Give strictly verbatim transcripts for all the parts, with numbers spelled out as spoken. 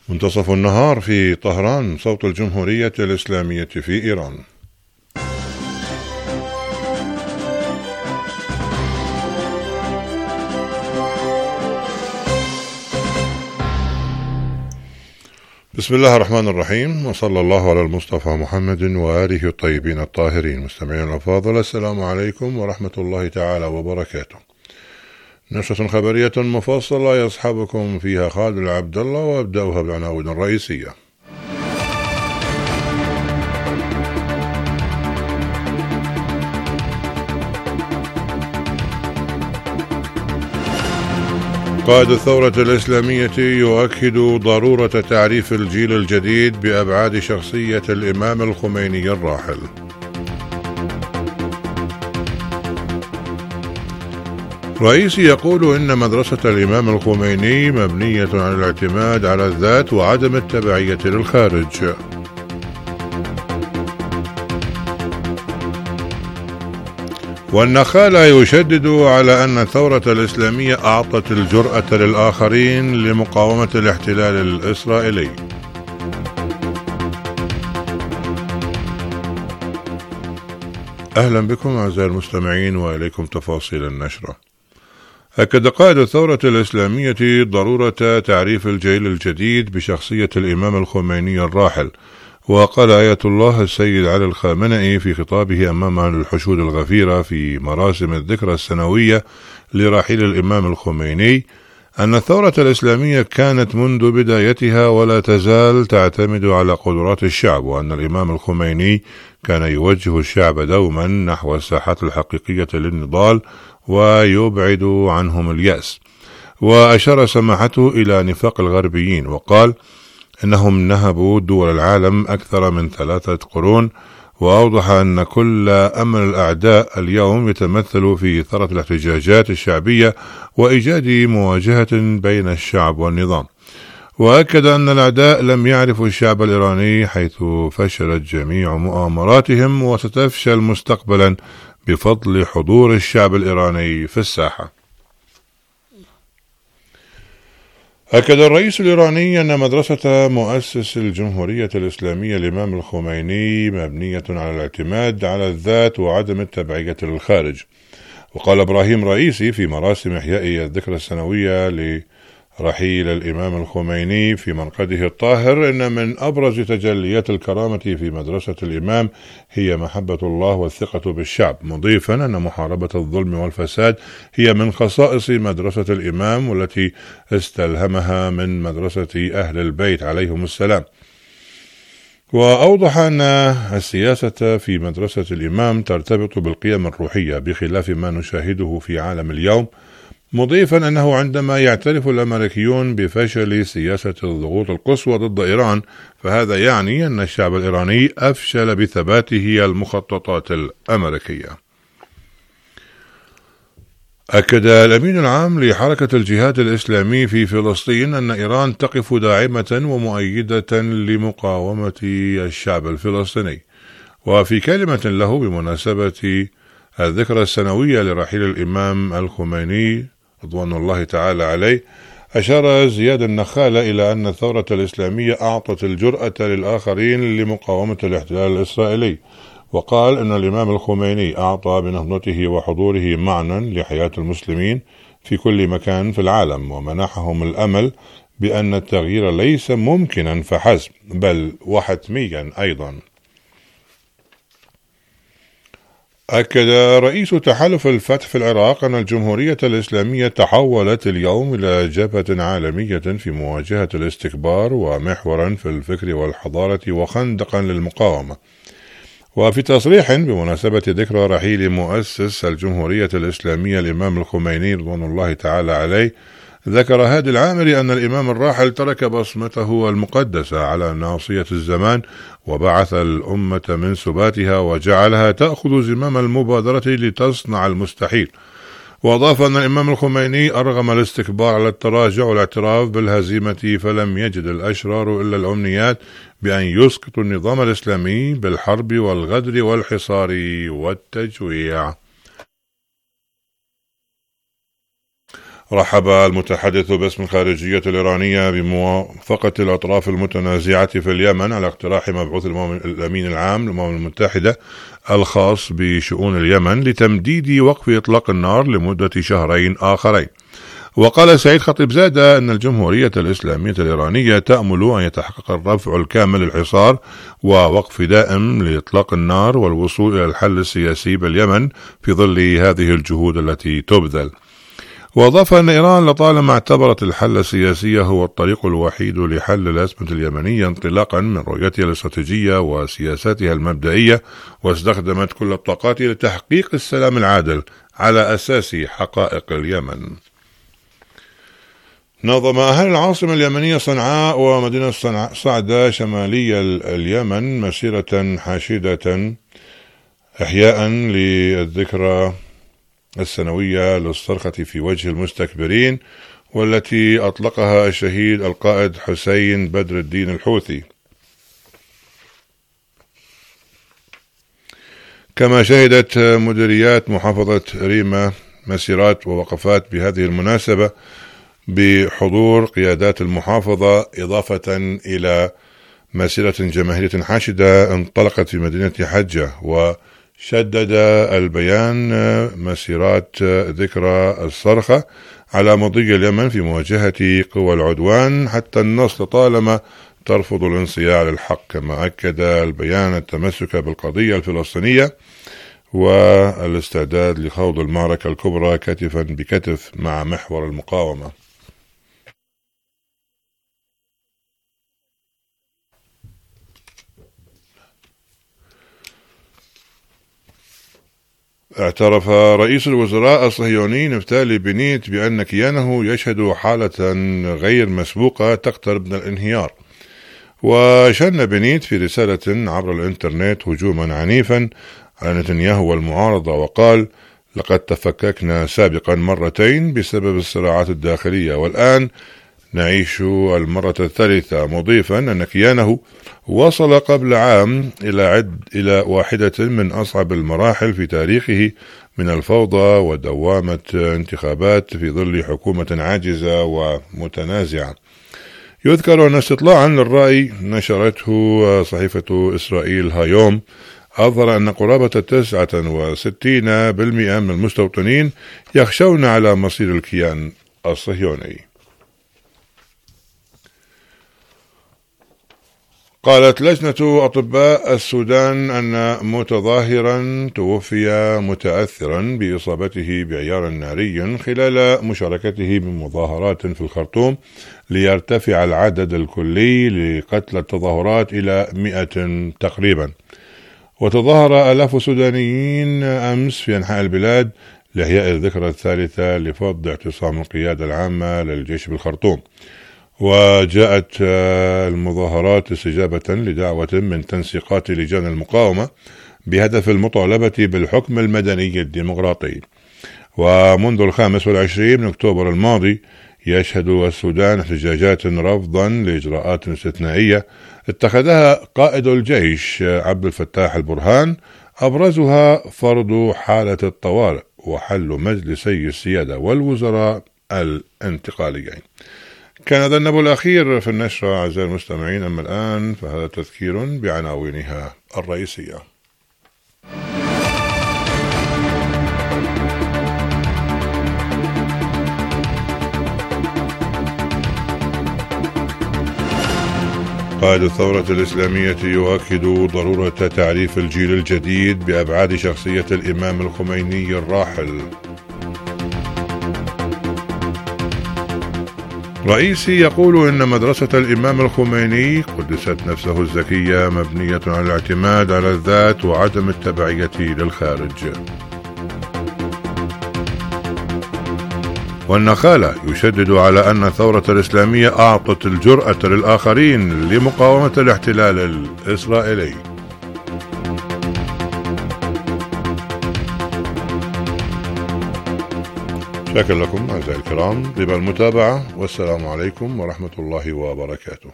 منتصف النهار في طهران، صوت الجمهورية الإسلامية في إيران. بسم الله الرحمن الرحيم، وصلى الله على المصطفى محمد وآله الطيبين الطاهرين. مستمعين الأفاضل، السلام عليكم ورحمة الله تعالى وبركاته. نشرة خبرية مفصلة يصحبكم فيها خالد العبد الله، وأبدأها بالعناوين الرئيسية. قائد الثورة الإسلامية يؤكد ضرورة تعريف الجيل الجديد بأبعاد شخصية الإمام الخميني الراحل. رئيسي يقول إن مدرسة الإمام الخميني مبنية على الاعتماد على الذات وعدم التبعية للخارج. والنخالة يشدد على أن الثورة الإسلامية أعطت الجرأة للآخرين لمقاومة الاحتلال الإسرائيلي. أهلا بكم أعزائي المستمعين، وإليكم تفاصيل النشرة. أكد قائد الثورة الإسلامية ضرورة تعريف الجيل الجديد بشخصية الإمام الخميني الراحل. وقال آية الله السيد علي الخامنئي في خطابه أمام الحشود الغفيرة في مراسم الذكرى السنوية لرحيل الإمام الخميني أن الثورة الإسلامية كانت منذ بدايتها ولا تزال تعتمد على قدرات الشعب، وأن الإمام الخميني كان يوجه الشعب دوما نحو الساحات الحقيقية للنضال ويبعد عنهم اليأس. وأشار سماحته إلى نفاق الغربيين وقال إنهم نهبوا دول العالم أكثر من ثلاثة قرون، وأوضح أن كل أمل الأعداء اليوم يتمثل في إثارة الاحتجاجات الشعبية وإيجاد مواجهة بين الشعب والنظام. وأكد أن الأعداء لم يعرفوا الشعب الإيراني حيث فشلت جميع مؤامراتهم وستفشل مستقبلا بفضل حضور الشعب الإيراني في الساحة. أكد الرئيس الإيراني أن مدرسة مؤسس الجمهورية الإسلامية الإمام الخميني مبنية على الاعتماد على الذات وعدم التبعية للخارج. وقال إبراهيم رئيسي في مراسم إحياء الذكرى السنوية لرحيل الإمام الخميني في منقده الطاهر إن من أبرز تجليات الكرامة في مدرسة الإمام هي محبة الله والثقة بالشعب، مضيفا أن محاربة الظلم والفساد هي من خصائص مدرسة الإمام والتي استلهمها من مدرسة أهل البيت عليهم السلام. وأوضح أن السياسة في مدرسة الإمام ترتبط بالقيم الروحية بخلاف ما نشاهده في عالم اليوم، مضيفا أنه عندما يعترف الأمريكيون بفشل سياسة الضغوط القصوى ضد إيران فهذا يعني أن الشعب الإيراني أفشل بثباته المخططات الأمريكية. أكد الأمين العام لحركة الجهاد الإسلامي في فلسطين أن إيران تقف داعمة ومؤيدة لمقاومة الشعب الفلسطيني. وفي كلمة له بمناسبة الذكرى السنوية لرحيل الإمام الخميني رضوان الله تعالى عليه، أشار زياد النخالة إلى أن الثورة الإسلامية أعطت الجرأة للآخرين لمقاومة الاحتلال الإسرائيلي. وقال أن الإمام الخميني أعطى بنهضته وحضوره معنى لحياة المسلمين في كل مكان في العالم، ومنحهم الأمل بأن التغيير ليس ممكنا فحسب بل وحتميا أيضا. أكد رئيس تحالف الفتح في العراق أن الجمهورية الإسلامية تحولت اليوم إلى جبهة عالمية في مواجهة الاستكبار ومحورا في الفكر والحضارة وخندقا للمقاومة. وفي تصريح بمناسبة ذكرى رحيل مؤسس الجمهورية الإسلامية الإمام الخميني رضوان الله تعالى عليه، ذكر هادي العامري أن الإمام الراحل ترك بصمته المقدسة على ناصية الزمان وبعث الأمة من سباتها وجعلها تأخذ زمام المبادرة لتصنع المستحيل. وأضاف أن الإمام الخميني أرغم الاستكبار على التراجع والاعتراف بالهزيمة، فلم يجد الأشرار إلا الأمنيات بأن يسقطوا النظام الإسلامي بالحرب والغدر والحصار والتجويع. رحب المتحدث باسم الخارجية الإيرانية بموافقة الأطراف المتنازعة في اليمن على اقتراح مبعوث الأمين العام للأمم المتحدة الخاص بشؤون اليمن لتمديد وقف إطلاق النار لمدة شهرين آخرين. وقال سعيد خطيبزادة أن الجمهورية الإسلامية الإيرانية تأمل أن يتحقق الرفع الكامل للحصار ووقف دائم لإطلاق النار والوصول إلى الحل السياسي باليمن في ظل هذه الجهود التي تبذل. وأضاف أن إيران لطالما اعتبرت الحل السياسي هو الطريق الوحيد لحل الأزمة اليمنية انطلاقا من رؤيتها الاستراتيجية وسياساتها المبدئية، واستخدمت كل الطاقات لتحقيق السلام العادل على أساس حقائق اليمن. نظم أهل العاصمة اليمنية صنعاء ومدينة صعدة شمالي اليمن مسيرة حاشدة إحياء للذكرى السنوية للصرخة في وجه المستكبرين، والتي أطلقها الشهيد القائد حسين بدر الدين الحوثي. كما شهدت مديريات محافظة ريمة مسيرات ووقفات بهذه المناسبة بحضور قيادات المحافظة، إضافة إلى مسيرة جماهيرية حاشدة انطلقت في مدينة حجة. وشدد البيان مسيرات ذكرى الصرخة على مضي اليمن في مواجهة قوى العدوان حتى النصر طالما ترفض الانصياع للحق. كما أكد البيان التمسك بالقضية الفلسطينية والاستعداد لخوض المعركة الكبرى كتفا بكتف مع محور المقاومة. اعترف رئيس الوزراء الصهيوني نفتالي بنيت بأن كيانه يشهد حالة غير مسبوقة تقترب من الانهيار. وشن بنيت في رسالة عبر الإنترنت هجوما عنيفا على نتنياهو والمعارضة، وقال: لقد تفككنا سابقا مرتين بسبب الصراعات الداخلية، والآن نعيش المرة الثالثة، مضيفا أن كيانه وصل قبل عام إلى عد إلى واحدة من أصعب المراحل في تاريخه من الفوضى ودوامة انتخابات في ظل حكومة عاجزة ومتنازعة. يذكر أن استطلاعا للرأي نشرته صحيفة إسرائيل هايوم أظهر أن قرابة تسعة وستين بالمئة من المستوطنين يخشون على مصير الكيان الصهيوني. قالت لجنة أطباء السودان أن متظاهرا توفي متأثرا بإصابته بعيار ناري خلال مشاركته بمظاهرات في الخرطوم، ليرتفع العدد الكلي لقتلى التظاهرات إلى مئة تقريبا. وتظاهر آلاف سودانيين أمس في أنحاء البلاد لإحياء الذكرى الثالثة لفض اعتصام القيادة العامة للجيش بالخرطوم. وجاءت المظاهرات استجابة لدعوة من تنسيقات لجان المقاومة بهدف المطالبة بالحكم المدني الديمقراطي. ومنذ الخامس والعشرين من أكتوبر الماضي يشهد السودان احتجاجات رفضا لإجراءات استثنائية اتخذها قائد الجيش عبد الفتاح البرهان، أبرزها فرض حالة الطوارئ وحل مجلسي السيادة والوزراء الانتقاليين. كان ذا النبو الأخير في النشرة أعزائي المستمعين، أما الآن فهذا تذكير بعناوينها الرئيسية. قائد الثورة الإسلامية يؤكد ضرورة تعريف الجيل الجديد بأبعاد شخصية الإمام الخميني الراحل. رئيسي يقول إن مدرسة الإمام الخميني قدست نفسه الزكية مبنية على الاعتماد على الذات وعدم التبعية للخارج. والنخالة يشدد على أن الثورة الإسلامية أعطت الجرأة للآخرين لمقاومة الاحتلال الإسرائيلي. شكرا لكم أعزائي الكرام طيب المتابعة، والسلام عليكم ورحمة الله وبركاته.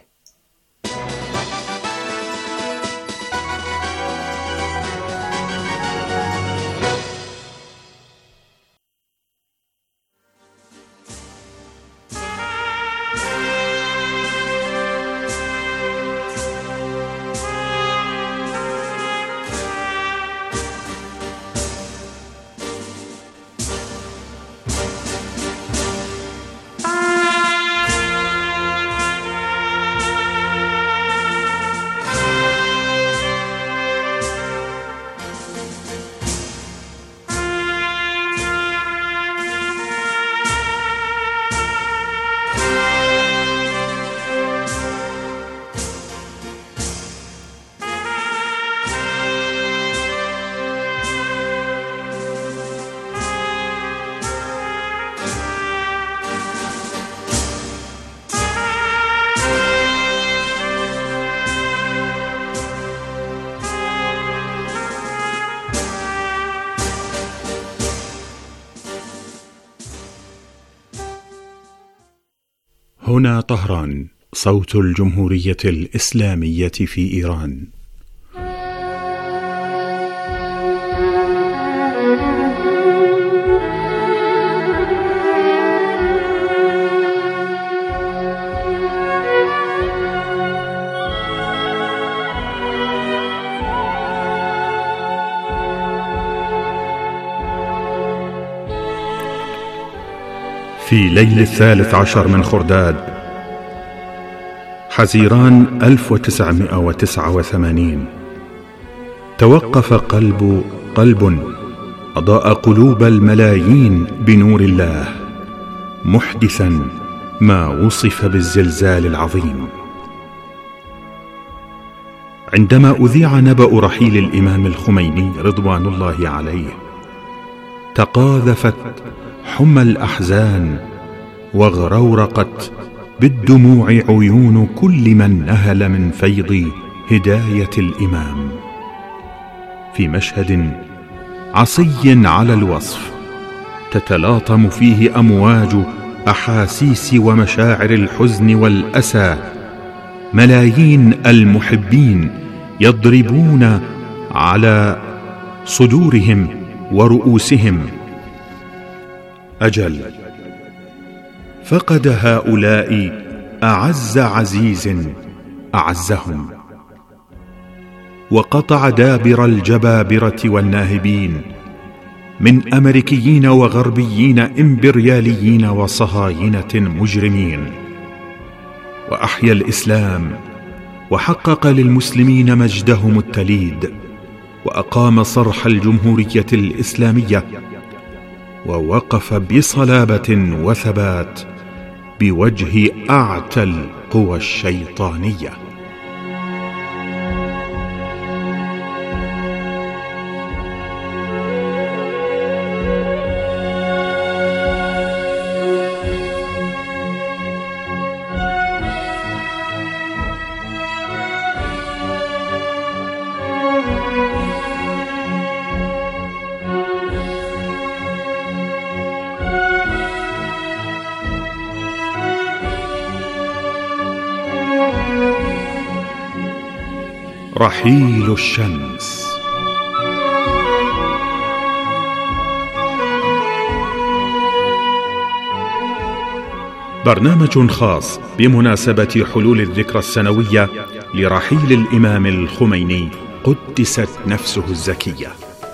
هنا طهران، صوت الجمهورية الإسلامية في إيران. في ليل الثالث عشر من خرداد حزيران ألف وتسعمائة وتسعة وثمانين، توقف قلب قلب أضاء قلوب الملايين بنور الله، محدثا ما وصف بالزلزال العظيم. عندما أذيع نبأ رحيل الإمام الخميني رضوان الله عليه، تقاذفت حمى الأحزان وغرورقت بالدموع عيون كل من نهل من فيض هداية الإمام، في مشهد عصي على الوصف تتلاطم فيه أمواج أحاسيس ومشاعر الحزن والأسى. ملايين المحبين يضربون على صدورهم ورؤوسهم. أجل، فقد هؤلاء أعز عزيز أعزهم، وقطع دابر الجبابرة والناهبين من أمريكيين وغربيين إمبرياليين وصهاينة مجرمين، وأحيا الإسلام وحقق للمسلمين مجدهم التليد، وأقام صرح الجمهورية الإسلامية، ووقف بصلابة وثبات بوجه أعتى القوى الشيطانية. رحيل الشمس. برنامج خاص بمناسبة حلول الذكرى السنوية لرحيل الإمام الخميني قدست نفسه الزكية.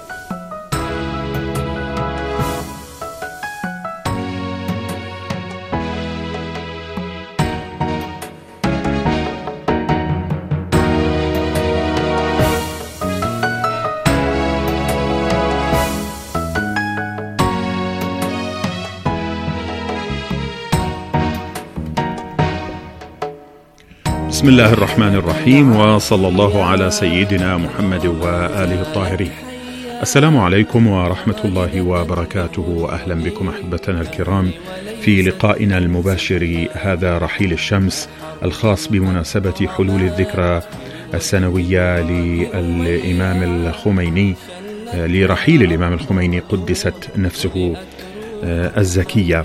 بسم الله الرحمن الرحيم، وصلى الله على سيدنا محمد وآله الطاهرين. السلام عليكم ورحمة الله وبركاته، أهلا بكم أحبتنا الكرام في لقائنا المباشر هذا رحيل الشمس الخاص بمناسبة حلول الذكرى السنوية للإمام الخميني، لرحيل الإمام الخميني قدست نفسه الزكية.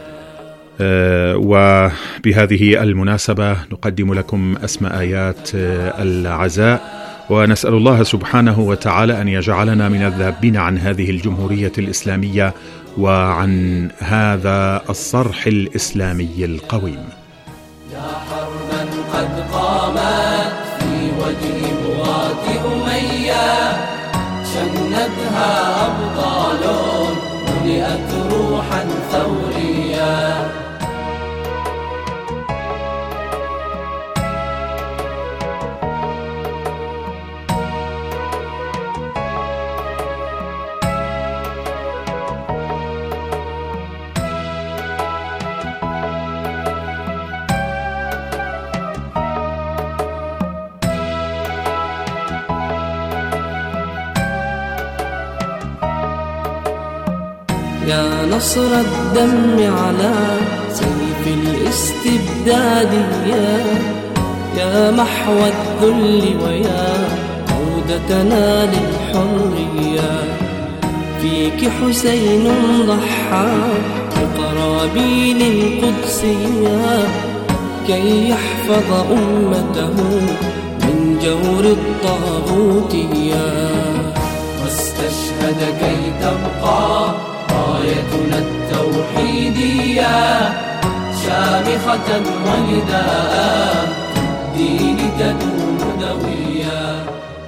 وبهذه المناسبة نقدم لكم أسمى آيات العزاء، ونسأل الله سبحانه وتعالى أن يجعلنا من الذابين عن هذه الجمهورية الإسلامية وعن هذا الصرح الإسلامي القويم. يا حربا قد قامت في وجه بغاة أمية، شندها أبطال ملئت روحا ثوريا. يا نصر الدم على سيف الاستبداد، يا يا محو الذل ويا عودتنا للحرية. فيك حسين ضحى بقرابين القدسية، كي يحفظ أمته من جور الطاغوت إياه، واستشهد كي تبقى رايتنا التوحيدية شامخة ونداء الدين تدوم دويا.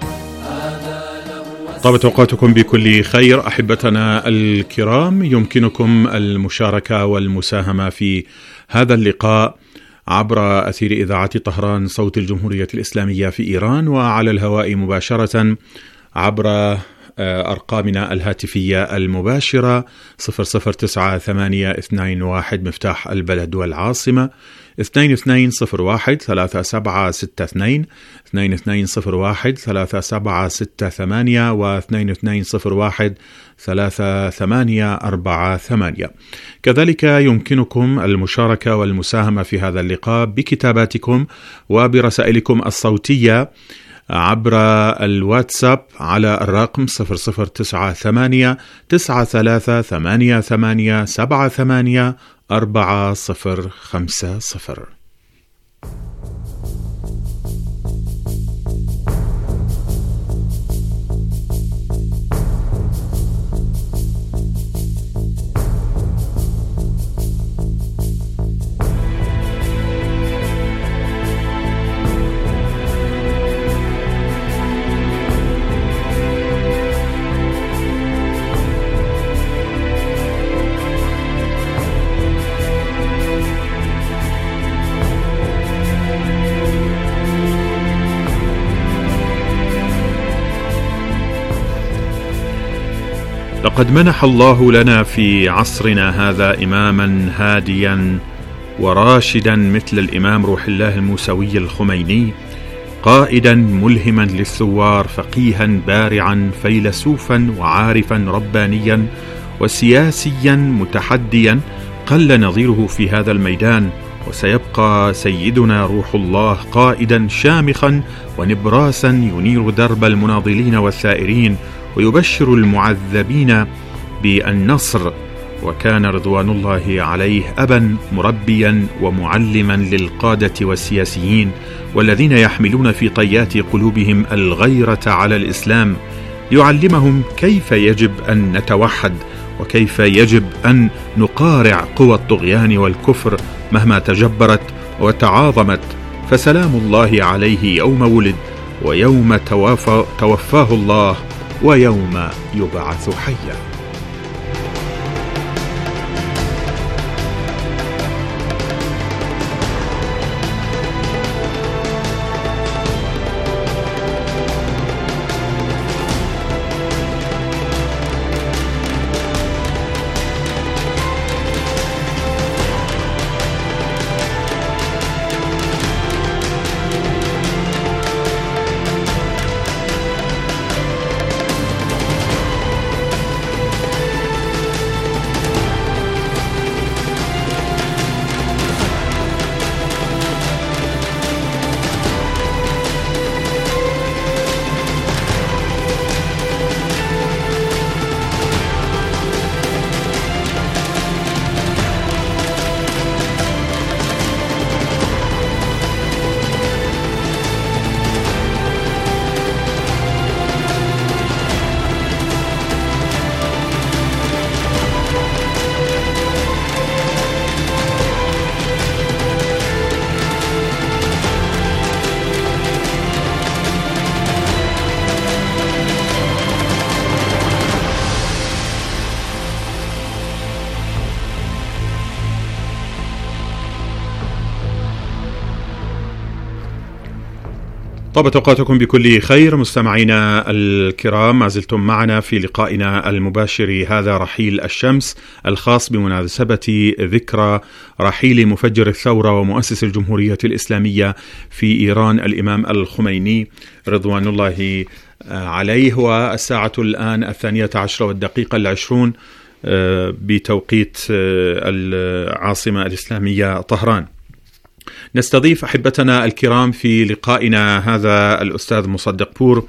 طابت أوقاتكم بكل خير أحبتنا الكرام. يمكنكم المشاركة والمساهمة في هذا اللقاء عبر أثير إذاعة طهران صوت الجمهورية الإسلامية في إيران، وعلى الهواء مباشرة عبر أرقامنا الهاتفية المباشرة صفر صفر تسعة ثمانية اثنين واحد مفتاح البلد والعاصمة، اثنين اثنين صفر واحد ثلاثة سبعة ستة اثنين، اثنين اثنين صفر واحد ثلاثة سبعة ستة ثمانية، واثنين اثنين صفر واحد ثلاثة ثمانية أربعة ثمانية. كذلك يمكنكم المشاركة والمساهمة في هذا اللقاء بكتاباتكم وبرسائلكم الصوتية عبر الواتساب على الرقم صفر صفر تسعة ثمانية تسعة ثلاثة ثمانية ثمانية سبعة ثمانية أربعة صفر خمسة صفر. لقد منح الله لنا في عصرنا هذا إماما هاديا وراشدا مثل الإمام روح الله الموسوي الخميني، قائدا ملهما للثوار، فقيها بارعا فيلسوفا وعارفا ربانيا وسياسيا متحديا قل نظيره في هذا الميدان. وسيبقى سيدنا روح الله قائدا شامخا ونبراسا ينير درب المناضلين والثائرين ويبشر المعذبين بالنصر. وكان رضوان الله عليه أبا مربيا ومعلما للقادة والسياسيين والذين يحملون في طيات قلوبهم الغيرة على الإسلام، ليعلمهم كيف يجب أن نتوحد وكيف يجب أن نقارع قوى الطغيان والكفر مهما تجبرت وتعاظمت. فسلام الله عليه يوم ولد ويوم توفى توفاه الله ويوم يبعث حيا. طابت أوقاتكم بكل خير مستمعينا الكرام، ما زلتم معنا في لقائنا المباشر هذا رحيل الشمس الخاص بمناسبة ذكرى رحيل مفجر الثورة ومؤسس الجمهورية الإسلامية في إيران الإمام الخميني رضوان الله عليه. والساعة الآن الثانية عشرة والدقيقة العشرون بتوقيت العاصمة الإسلامية طهران. نستضيف أحبتنا الكرام في لقائنا هذا الأستاذ مصدق بور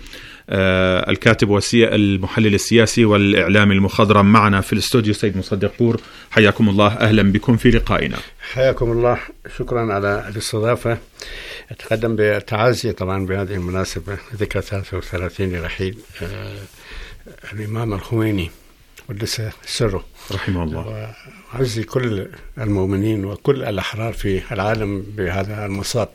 الكاتب والمحلل السياسي والإعلامي المخضرم معنا في الاستوديو. سيد مصدق بور، حياكم الله، أهلا بكم في لقائنا. حياكم الله، شكرا على الاستضافة. أتقدم بالتعازي طبعا بهذه المناسبة ذكرى ثلاثة وثلاثين لرحيل الإمام الخميني قدس سره رحمه الله، وعزي كل المؤمنين وكل الأحرار في العالم بهذا المصاب.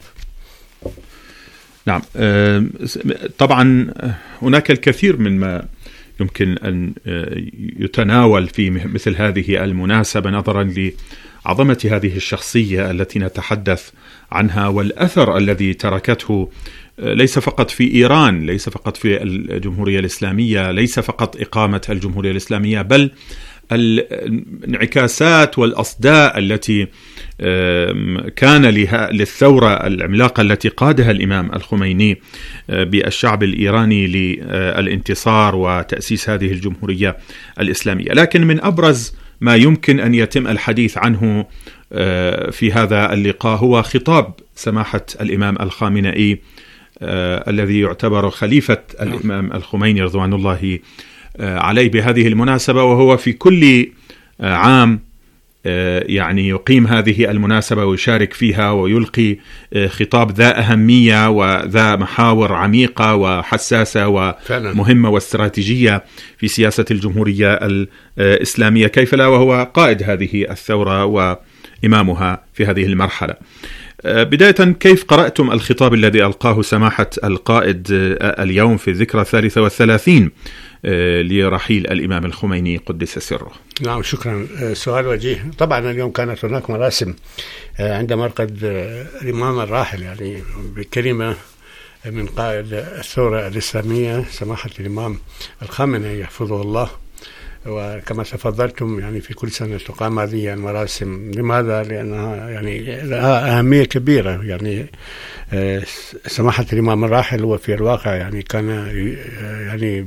نعم، طبعا هناك الكثير من ما يمكن أن يتناول في مثل هذه المناسبة نظرا لعظمة هذه الشخصية التي نتحدث عنها والأثر الذي تركته ليس فقط في إيران، ليس فقط في الجمهورية الإسلامية، ليس فقط إقامة الجمهورية الإسلامية، بل الانعكاسات والأصداء التي كان للثورة العملاقة التي قادها الإمام الخميني بالشعب الإيراني للانتصار وتأسيس هذه الجمهورية الإسلامية. لكن من أبرز ما يمكن أن يتم الحديث عنه في هذا اللقاء هو خطاب سماحة الإمام الخامنئي الذي يعتبر خليفة الإمام الخميني رضوان الله عليه بهذه المناسبة، وهو في كل عام يعني يقيم هذه المناسبة ويشارك فيها ويلقي خطاب ذا أهمية وذا محاور عميقة وحساسة ومهمة واستراتيجية في سياسة الجمهورية الإسلامية، كيف لا وهو قائد هذه الثورة وإمامها في هذه المرحلة. بداية، كيف قرأتم الخطاب الذي ألقاه سماحة القائد اليوم في الذكرى الثالثة والثلاثين لرحيل الإمام الخميني قدس سره؟ نعم، شكرا. سؤال وجيه. طبعا اليوم كانت هناك مراسم عند مرقد الإمام الراحل، يعني بكلمة من قائد الثورة الإسلامية سماحة الإمام الخامنئي يحفظه الله. وكما تفضلتم يعني في كل سنة تقام هذه المراسم. لماذا؟ لأنها يعني لها أهمية كبيرة. يعني سماحة الإمام الراحل هو في الواقع يعني كان يعني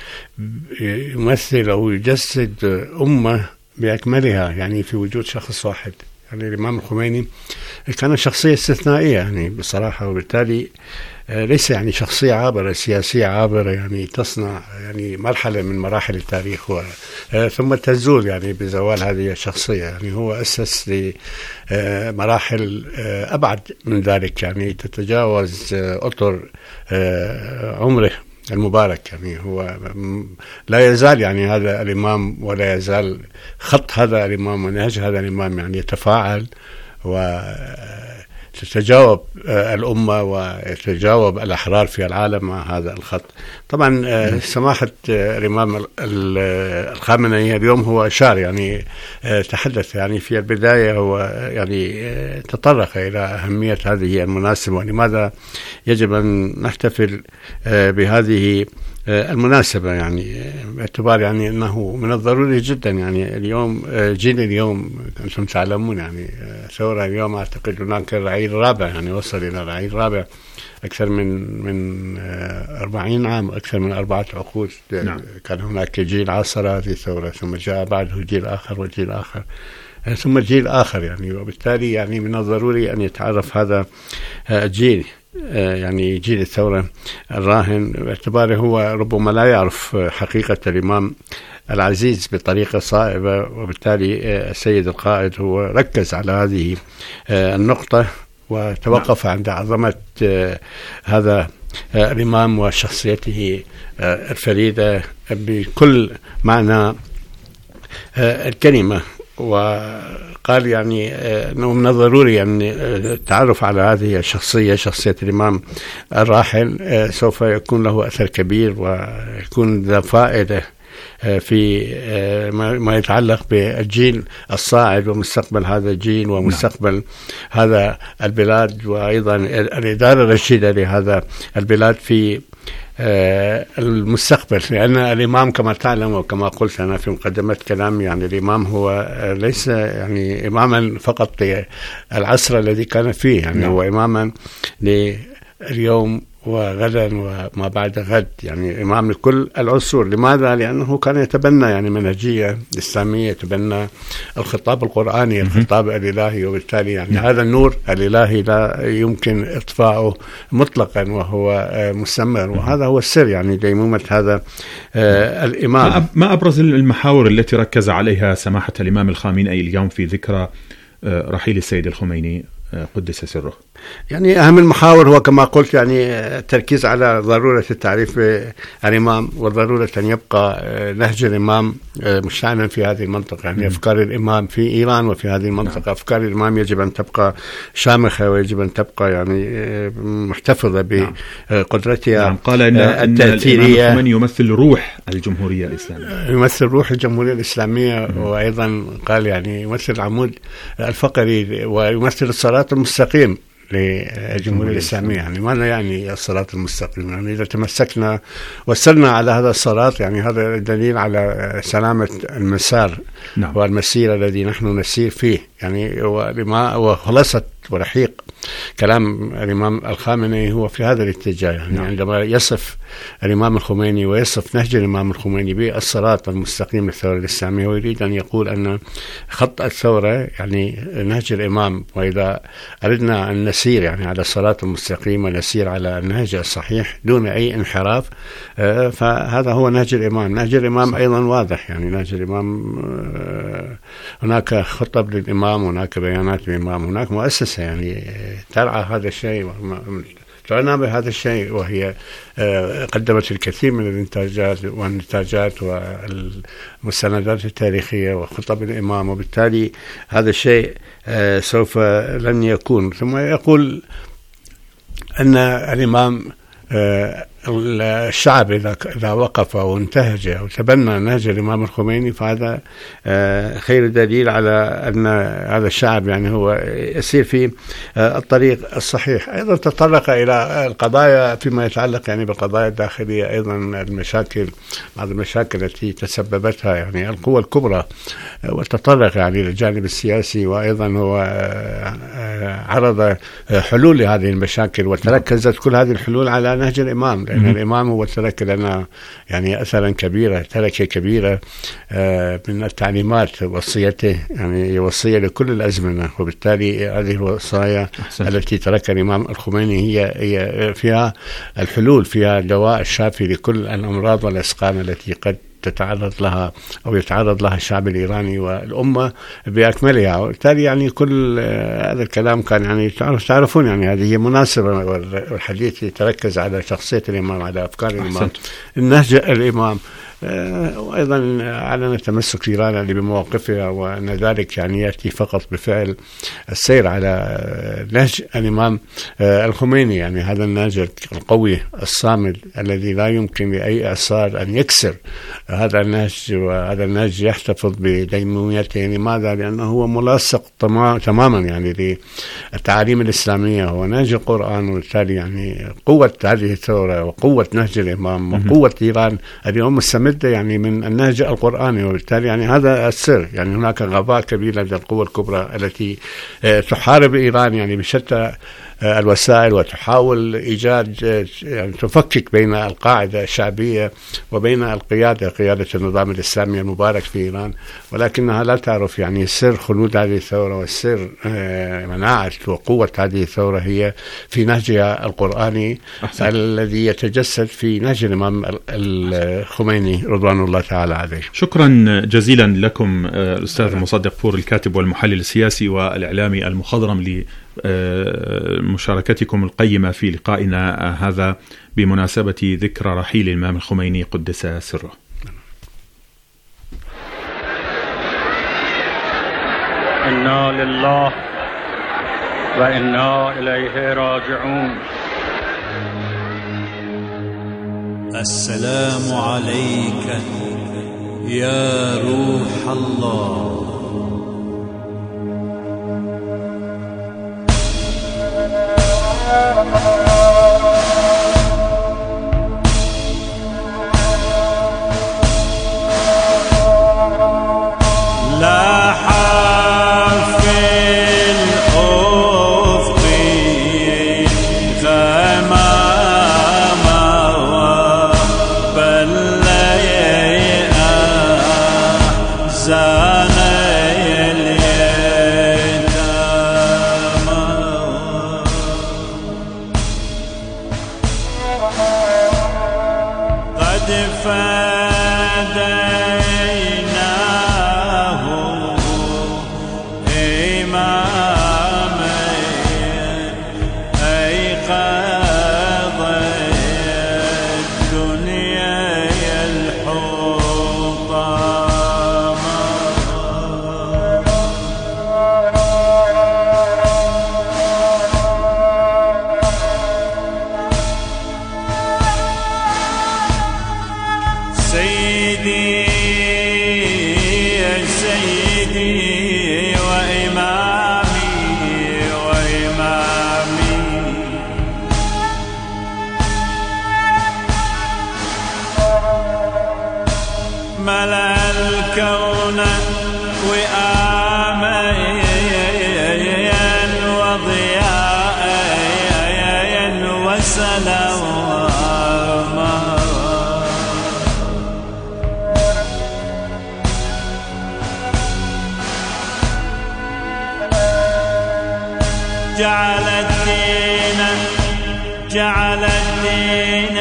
يمثل أو يجسد أمة بأكملها، يعني في وجود شخص واحد. يعني الإمام الخميني كان شخصية استثنائية يعني بصراحة، وبالتالي ليس يعني شخصية عابرة سياسية عابرة يعني تصنع يعني مرحلة من مراحل التاريخ و... ثم تزول يعني بزوال هذه الشخصية. يعني هو أسس لمراحل أبعد من ذلك، يعني تتجاوز أطر عمره المبارك. يعني هو لا يزال يعني هذا الإمام، ولا يزال خط هذا الإمام ونهج هذا الإمام يعني يتفاعل و تتجاوب الأمة ويتجاوب الأحرار في العالم مع هذا الخط. طبعا سماحة الإمام الخامنئي اليوم هو أشار يعني تحدث يعني في البداية، هو يعني تطرق إلى أهمية هذه المناسبة ولماذا يجب أن نحتفل بهذه المناسبة، يعني باعتبار يعني أنه من الضروري جدا يعني اليوم جيل اليوم أنتم تعلمون يعني ثورة اليوم أعتقد هناك الرعيل الرابع، يعني وصل إلى الرعيل الرابع أكثر من من أربعين عام، أكثر من أربعة عقود. نعم. كان هناك جيل عاصر هذه الثورة، ثم جاء بعده جيل آخر وجيل آخر ثم جيل آخر يعني، وبالتالي يعني من الضروري أن يتعرف هذا الجيل يعني جيل الثورة الراهن باعتباره هو ربما لا يعرف حقيقة الإمام العزيز بطريقة صائبة. وبالتالي السيد القائد هو ركز على هذه النقطة وتوقف عند عظمة هذا الإمام وشخصيته الفريدة بكل معنى الكلمة. وقال يعني أنه من الضروري أن التعرف على هذه الشخصية، شخصية الإمام الراحل، سوف يكون له أثر كبير ويكون ذا فائدة في ما يتعلق بالجيل الصاعد ومستقبل هذا الجيل ومستقبل هذا البلاد، وأيضا الإدارة الرشيدة لهذا البلاد في المستقبل. لأن الإمام كما تعلم وكما قلت أنا في مقدمة كلامي يعني الإمام هو ليس يعني إماما فقط للعصر الذي كان فيه، يعني هو إماما لليوم وغدا وما بعد غد، يعني إمام لكل العصور. لماذا؟ لأنه كان يتبنى يعني منهجية إسلامية، يتبنى الخطاب القرآني، الخطاب الإلهي، وبالتالي يعني هذا النور الإلهي لا يمكن إطفاؤه مطلقا وهو مستمر، وهذا هو السر يعني ديمومة هذا الإمام. ما أبرز المحاور التي ركز عليها سماحة الإمام الخامنئي اليوم في ذكرى رحيل السيد الخميني قدس سره؟ يعني أهم المحاور هو كما قلت يعني التركيز على ضرورة التعريف الإمام، وضرورة أن يبقى نهج الإمام مشتعلا في هذه المنطقة. يعني أفكار الإمام في إيران وفي هذه المنطقة، أفكار الإمام يجب أن تبقى شامخة، ويجب أن تبقى يعني محتفظة بقدرتها. نعم. قال إن التأثيرية. الإمام يمثل روح الجمهورية الإسلامية، يمثل روح الجمهورية الإسلامية، وأيضا قال يعني يمثل العمود الفقري، ويمثل الصراط المستقيم للجمهورية الإسلامية. يعني ماذا يعني الصراط المستقيم؟ يعني إذا تمسكنا وصلنا على هذا الصراط، يعني هذا دليل على سلامة المسار. نعم. والمسير الذي نحن نسير فيه، يعني وخلاصة ورحيق كلام الإمام الخامنئي هو في هذا الاتجاه. يعني نعم. عندما يصف الإمام الخميني ويصف نهج الإمام الخميني بالصراط المستقيم للثورة الإسلامية، ويريد أن يقول أن خط الثورة يعني نهج الإمام، وإذا أردنا أن نسير يعني على الصراط المستقيم ونسير على النهج الصحيح دون أي انحراف، فهذا هو نهج الإمام. نهج الإمام صح. أيضا واضح، يعني نهج الإمام هناك خطب للإمام، هناك بيانات للإمام، هناك مؤسسة يعني ترعى هذا الشيء، تعنى بهذا الشيء، وهي قدمت الكثير من الانتاجات والنتاجات والمستندات التاريخية وخطب الإمام، وبالتالي هذا الشيء سوف لن يكون. ثم يقول أن الإمام الشعب إذا وقف وانتهج وتبنى نهج الإمام الخميني، فهذا خير دليل على أن هذا الشعب يعني هو يسير في الطريق الصحيح. أيضا تطرق إلى القضايا فيما يتعلق يعني بالقضايا الداخلية، أيضا المشاكل، بعض المشاكل التي تسببتها يعني القوى الكبرى، وتطرق يعني للجانب السياسي، وأيضا هو عرض حلول لهذه المشاكل، وتركزت كل هذه الحلول على نهج الإمام، لأن الإمام هو ترك لنا يعني أثرا كبيرة، تركة كبيرة من التعليمات، وصيته يعني وصية لكل الأزمنة، وبالتالي هذه الوصايا التي تركها الإمام الخميني هي هي فيها الحلول، فيها الدواء الشافي لكل الأمراض والأسقام التي قد تتعرض لها أو يتعرض لها الشعب الإيراني والأمة بأكملها. وبالتالي يعني كل هذا الكلام كان يعني تعرفون يعني هذه مناسبة، والحديث يتركز على شخصية الإمام، على أفكار الإمام، النهج الإمام، وأيضا على التمسك إيران بمواقفها، وأن ذلك يعني يأتي فقط بفعل السير على نهج الإمام الخميني، يعني هذا النهج القوي الصامد الذي لا يمكن لأي إعصار أن يكسر هذا النهج، وهذا النهج يحتفظ بديموميته. لماذا؟ لأنه هو ملاصق تماما يعني للتعاليم الإسلامية، هو نهج القرآن، وبالتالي يعني قوة هذه الثورة وقوة نهج الإمام وقوة إيران اليوم مستمرة يعني من النهج القرآني، وبالتالي يعني هذا السر. يعني هناك غباء كبير لدى القوى الكبرى التي تحارب إيران يعني بشتى الوسائل، وتحاول إيجاد يعني تفكك بين القاعدة الشعبية وبين القيادة، قيادة النظام الإسلامي المبارك في إيران، ولكنها لا تعرف يعني سر خلود هذه الثورة، والسر مناعة وقوة هذه الثورة هي في نهجها القرآني أحسن. الذي يتجسد في نهج الإمام الخميني رضوان الله تعالى عليه. شكرا جزيلا لكم الأستاذ مصدق فور، الكاتب والمحلل السياسي والإعلامي المخضرم، ل مشاركتكم القيمة في لقائنا هذا بمناسبة ذكرى رحيل الإمام الخميني قدس سره. إنا لله وإنا إليه راجعون. السلام عليك يا روح الله. لاح في الأفق غمام قد فديناه إمامي أيقظ الدنيا الحطام. سيدي سيدي وإمامي وإمامي ملأ الكون وآميا وضياء وسلاما. جعل الدين جعل الدين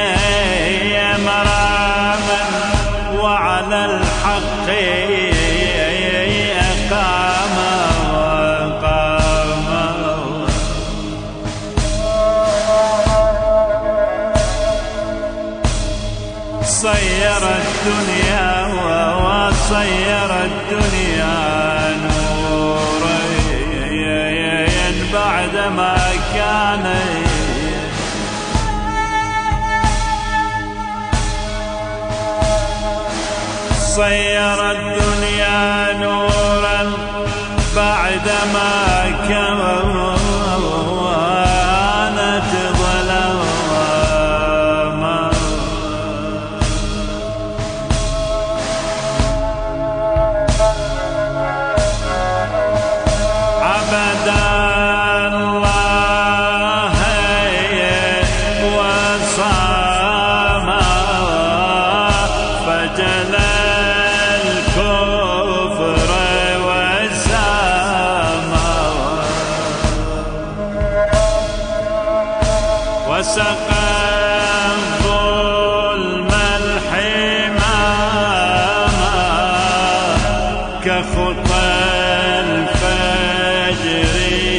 مراما وعلى الحق أقام وقام. صير الدنيا وصير الدنيا نورا بعدما كان صير الدنيا نورا بعدما كانت ظلاما. عبدا وسقى الظلم الحمامة كخطى الفجر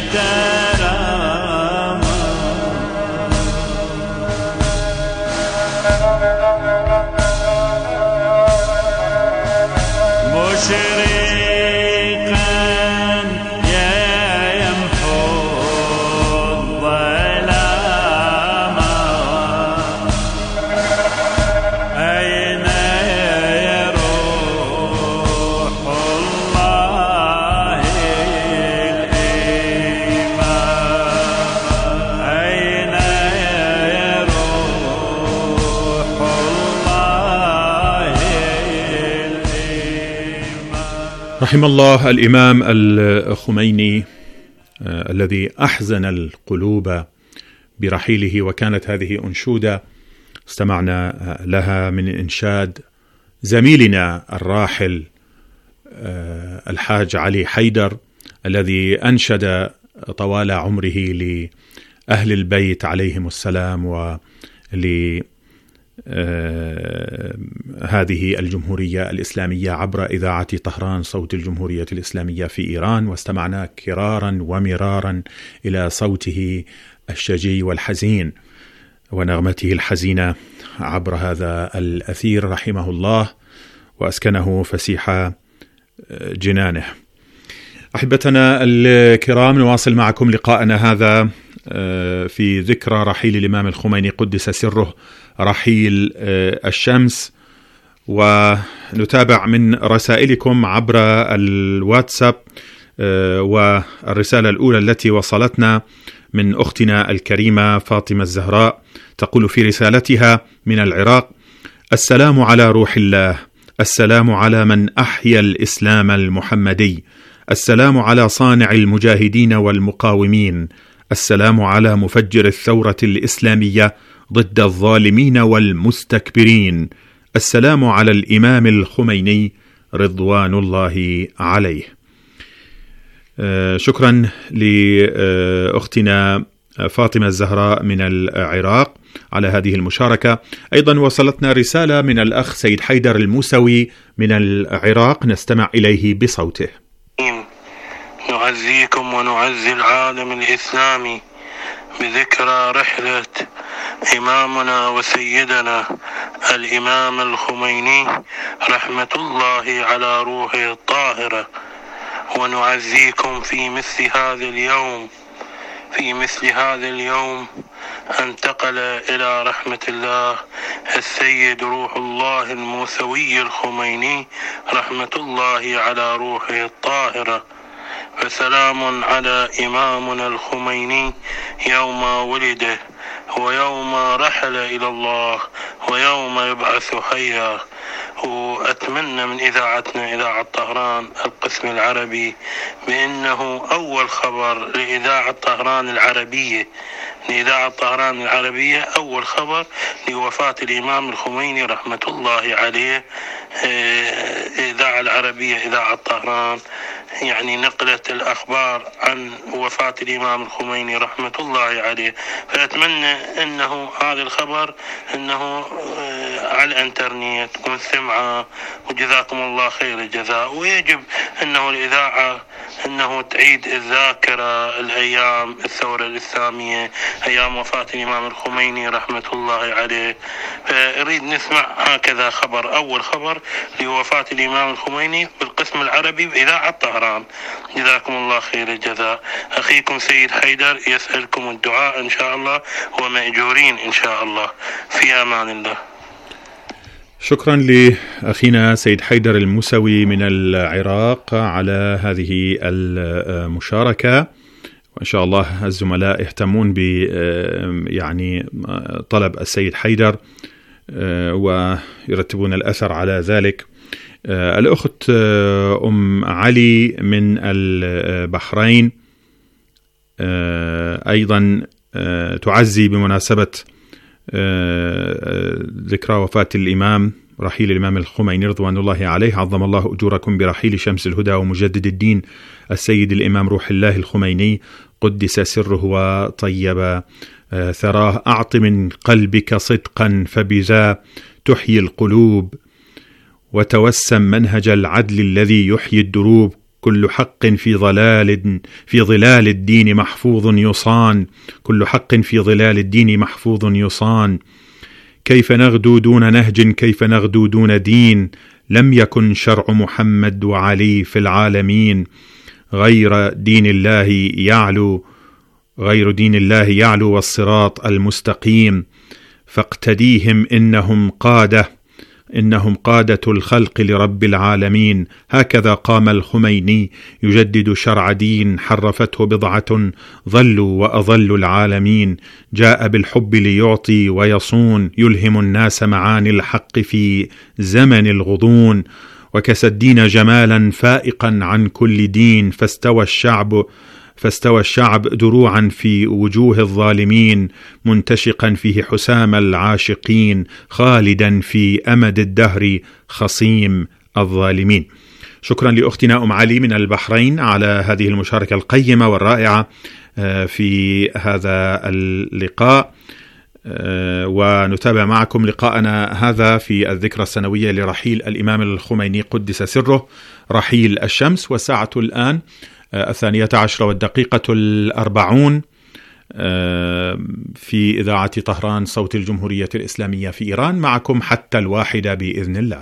تراما. مشرقا يمحو الظلام. أين يروح الله الإمام. أين يروح الله الإمام. رحم الله الإمام الخميني آه الذي أحزن القلوب برحيله، وكانت هذه أنشودة استمعنا آه لها من إنشاد زميلنا الراحل آه الحاج علي حيدر، الذي أنشد طوال عمره لأهل البيت عليهم السلام ول آه هذه الجمهورية الإسلامية عبر إذاعة طهران صوت الجمهورية الإسلامية في إيران. واستمعنا كرارا ومرارا إلى صوته الشجي والحزين ونغمته الحزينة عبر هذا الأثير رحمه الله وأسكنه فسيح جنانه. أحبتنا الكرام، نواصل معكم لقاءنا هذا في ذكرى رحيل الإمام الخميني قدس سره رحيل الشمس، ونتابع من رسائلكم عبر الواتساب. والرسالة الأولى التي وصلتنا من أختنا الكريمة فاطمة الزهراء، تقول في رسالتها من العراق: السلام على روح الله، السلام على من أحيا الإسلام المحمدي، السلام على صانع المجاهدين والمقاومين، السلام على مفجر الثورة الإسلامية ضد الظالمين والمستكبرين، السلام على الإمام الخميني رضوان الله عليه. آه شكرا لأختنا فاطمة الزهراء من العراق على هذه المشاركة. أيضا وصلتنا رسالة من الأخ سيد حيدر الموسوي من العراق، نستمع إليه بصوته. نعزيكم ونعزي العالم الإسلامي بذكرى رحلة إمامنا وسيدنا الإمام الخميني رحمة الله على روحه الطاهرة، ونعزيكم في مثل هذا اليوم في مثل هذا اليوم انتقل إلى رحمة الله السيد روح الله الموسوي الخميني رحمة الله على روحه الطاهرة. فسلام على إمامنا الخميني يوم ولده ويوم رحل إلى الله ويوم يبعث حيا. وأتمنى من إذاعتنا إذاعة طهران القسم العربي بأنه أول خبر لإذاعة طهران العربية لإذاعة طهران العربية أول خبر لوفاة الإمام الخميني رحمة الله عليه. إذاعة العربية إذاعة طهران يعني نقلت الأخبار عن وفاة الإمام الخميني رحمة الله عليه. فأتمنى أنه هذا الخبر أنه على الانترنت تكون سمعة، وجزاكم الله خير الجزاء. ويجب أنه الإذاعة أنه تعيد الذاكرة الأيام الثورة الإسلامية، أيام وفاة الإمام الخميني رحمة الله عليه. فأريد نسمع هكذا خبر، أول خبر لوفاة الإمام الخميني بالقسم العربي بإذاعة طهران. جزاكم الله خير الجزاء. أخيكم سيد حيدر يسألكم الدعاء إن شاء الله ومأجورين إن شاء الله. في أمان الله. شكرا لأخينا سيد حيدر الموسوي من العراق على هذه المشاركة، وإن شاء الله الزملاء يهتمون ب يعني طلب السيد حيدر ويرتبون الأثر على ذلك. الأخت أم علي من البحرين أيضا تعزي بمناسبة ذكرى وفاة الإمام رحيل الإمام الخميني رضوان الله عليه. عظم الله أجوركم برحيل شمس الهدى ومجدد الدين السيد الإمام روح الله الخميني قدس سره وطيب ثراه. أعط من قلبك صدقا فبذا تحيي القلوب، وتوسم منهج العدل الذي يحيي الدروب. كل حق في ظلال في ظلال الدين محفوظ يصان، كل حق في ظلال الدين محفوظ يصان. كيف نغدو دون نهج، كيف نغدو دون دين، لم يكن شرع محمد وعلي في العالمين. غير دين الله يعلو غير دين الله يعلو والصراط المستقيم، فاقتديهم إنهم قادة إنهم قادة الخلق لرب العالمين. هكذا قام الخميني يجدد شرع دين حرفته بضعة ضلوا وأضلوا العالمين. جاء بالحب ليعطي ويصون، يلهم الناس معاني الحق في زمن الغضون. وكسى الدين جمالا فائقا عن كل دين، فاستوى الشعب فاستوى الشعب دروعا في وجوه الظالمين. منتشقا فيه حسام العاشقين، خالدا في أمد الدهر خصيم الظالمين. شكرا لأختنا أم علي من البحرين على هذه المشاركة القيمة والرائعة في هذا اللقاء. ونتابع معكم لقاءنا هذا في الذكرى السنوية لرحيل الإمام الخميني قدس سره، رحيل الشمس. والساعة الآن الثانية عشرة والدقيقة الأربعون في إذاعة طهران صوت الجمهورية الإسلامية في إيران. معكم حتى الواحدة بإذن الله.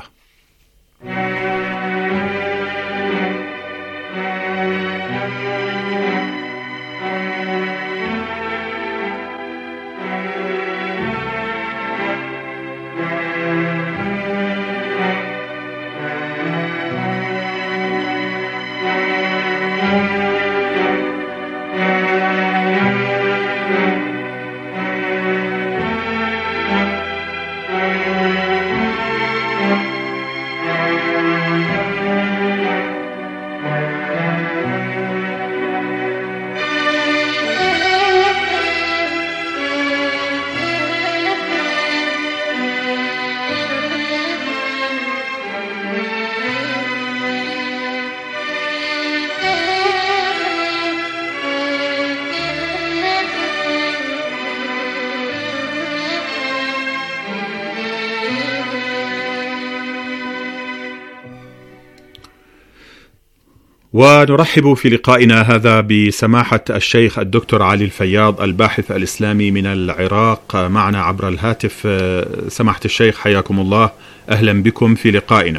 ونرحب في لقائنا هذا بسماحة الشيخ الدكتور علي الفياض الباحث الإسلامي من العراق معنا عبر الهاتف. سماحة الشيخ حياكم الله، أهلا بكم في لقائنا.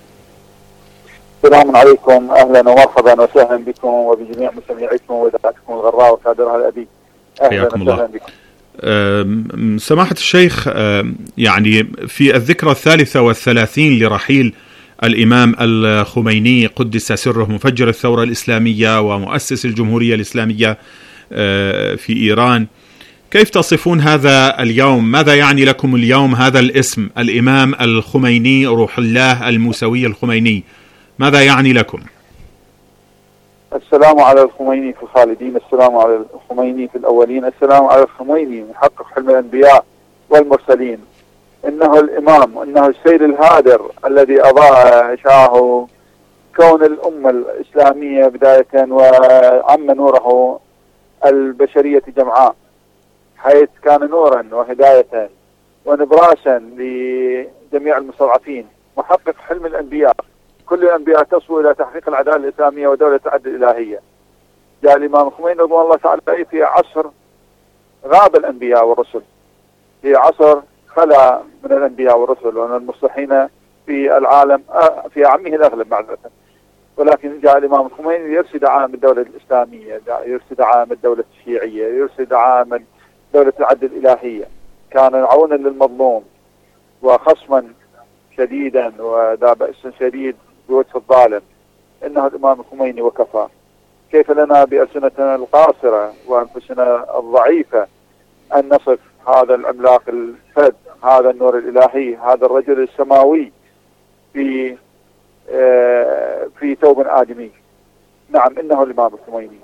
السلام عليكم، أهلا ومرحبا وسهلا بكم وبجميع مستمعيكم وإذاعتكم الغراء وكادرها الأبي. حياكم الله. سماحة الشيخ، يعني في الذكرى الثالثة والثلاثين لرحيل الإمام الخميني قدس سره مفجر الثورة الإسلامية ومؤسس الجمهورية الإسلامية في إيران، كيف تصفون هذا اليوم؟ ماذا يعني لكم اليوم هذا الاسم الإمام الخميني روح الله الموسوي الخميني؟ ماذا يعني لكم؟ السلام على الخميني في الخالدين، السلام على الخميني في الأولين، السلام على الخميني محقق حلم الأنبياء والمرسلين. إنه الإمام، إنه السيد الهادر الذي أضاء شعاعه كون الأمة الإسلامية بداية وعم نوره البشرية جمعاء، حيث كان نورا وهداية ونبراسا لجميع المستضعفين، محقق حلم الأنبياء. كل الأنبياء تصبو إلى تحقيق العدالة الإسلامية ودولة العدل الإلهية. جاء الإمام الخميني رضوان الله تعالى في عصر غاب الأنبياء والرسل، في عصر خلا من الأنبياء والرسل ومن المصلحين في العالم في عمه الأغلب معذرة، ولكن جاء الإمام الخميني يرسي دعائم الدولة الإسلامية، يرسي دعائم الدولة الشيعية، يرسي دعائم دولة العدل الإلهية. كان عونا للمظلوم وخصما شديدا وذا بأس شديد بوجه الظالم. إنه الإمام الخميني وكفى. كيف لنا بألسنتنا القاصرة وأنفسنا الضعيفة أن نصف هذا العملاق الفذ، هذا النور الإلهي، هذا الرجل السماوي في آه في ثوب آدمي؟ نعم، إنه الإمام الخميني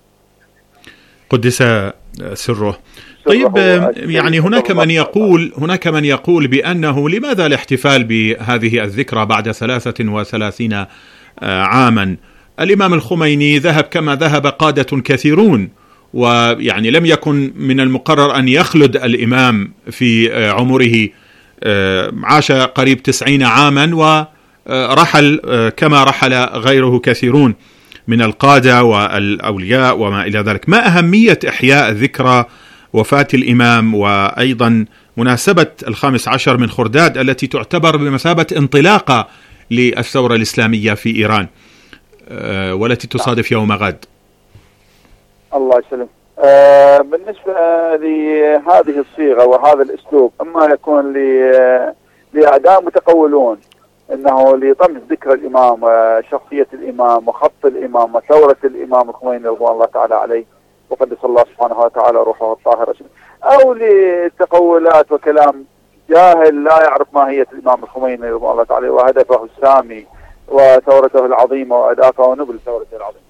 قدس سره. طيب، يعني هناك من يقول هناك من يقول بأنه لماذا الاحتفال بهذه الذكرى بعد ثلاثة وثلاثين عاما؟ الإمام الخميني ذهب كما ذهب قادة كثيرون، ويعني لم يكن من المقرر أن يخلد الإمام في عمره، عاش قريب تسعين عاما ورحل كما رحل غيره كثيرون من القادة والأولياء وما إلى ذلك. ما أهمية إحياء ذكرى وفاة الإمام وأيضا مناسبة الخامس عشر من خرداد التي تعتبر بمثابة انطلاقة للثورة الإسلامية في إيران والتي تصادف يوم غد؟ الله يسلم. آه بالنسبة لهذه الصيغة وهذا الأسلوب، أما يكون لأعداء متقولون أنه لطمس ذكر الإمام وشخصية الإمام وخط الإمام وثورة الإمام الخميني رضوان الله تعالى عليه وقدس الله سبحانه وتعالى روحه الطاهرة، أو لتقولات وكلام جاهل لا يعرف ماهية الإمام الخميني رضوان الله تعالى وهدفه السامي وثورته العظيمة وأدافه ونبل ثورته العظيمة.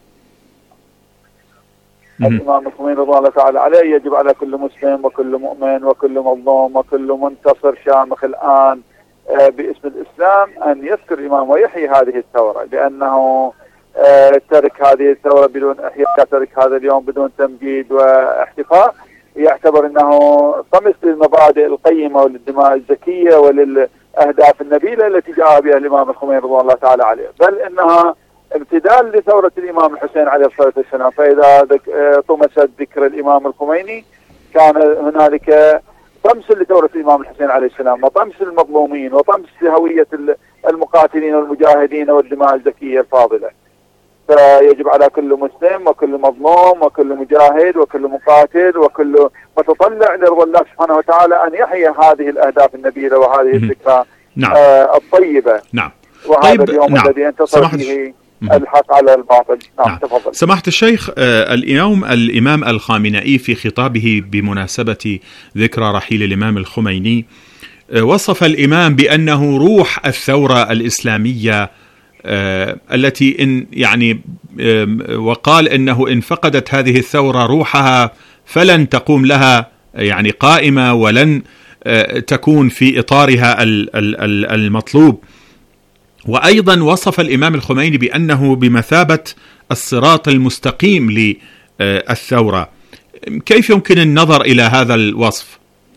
الإمام الخميني رضوان الله تعالى عليه يجب على كل مسلم وكل مؤمن وكل مظلوم وكل منتصر شامخ الآن باسم الإسلام أن يذكر الإمام ويحيي هذه الثورة، لأنه ترك هذه الثورة بدون إحياء، ترك هذا اليوم بدون تمجيد واحتفاء، يعتبر أنه طمس للمبادئ القيمة وللدماء الزكية وللأهداف النبيلة التي جاء بها الإمام الخميني رضوان الله تعالى عليه، بل إنها امتداد لثورة الإمام الحسين عليه الصلاة والسلام. فإذا طمست ذكر الإمام الخميني كان هنالك طمس لثورة الإمام الحسين عليه السلام وطمس للمظلومين وطمس لهوية المقاتلين والمجاهدين والدماء الزكية الفاضلة. فيجب على كل مسلم وكل مظلوم وكل مجاهد وكل مقاتل وكل متطلع لرضا الله سبحانه وتعالى أن يحيي هذه الأهداف النبيلة وهذه الذكرى نعم. آه الطيبة. نعم. وهذا طيب اليوم نعم. الذي انتصر فيه الحق على الباطل. نعم, نعم. تفضل. سماحة الشيخ، آه اليوم الإمام الخامنئي في خطابه بمناسبة ذكرى رحيل الإمام الخميني آه وصف الإمام بأنه روح الثورة الإسلامية آه التي إن يعني آه وقال إنه إن فقدت هذه الثورة روحها فلن تقوم لها يعني قائمة ولن آه تكون في إطارها المطلوب. وأيضا وصف الإمام الخميني بأنه بمثابة الصراط المستقيم للثورة. كيف يمكن النظر إلى هذا الوصف؟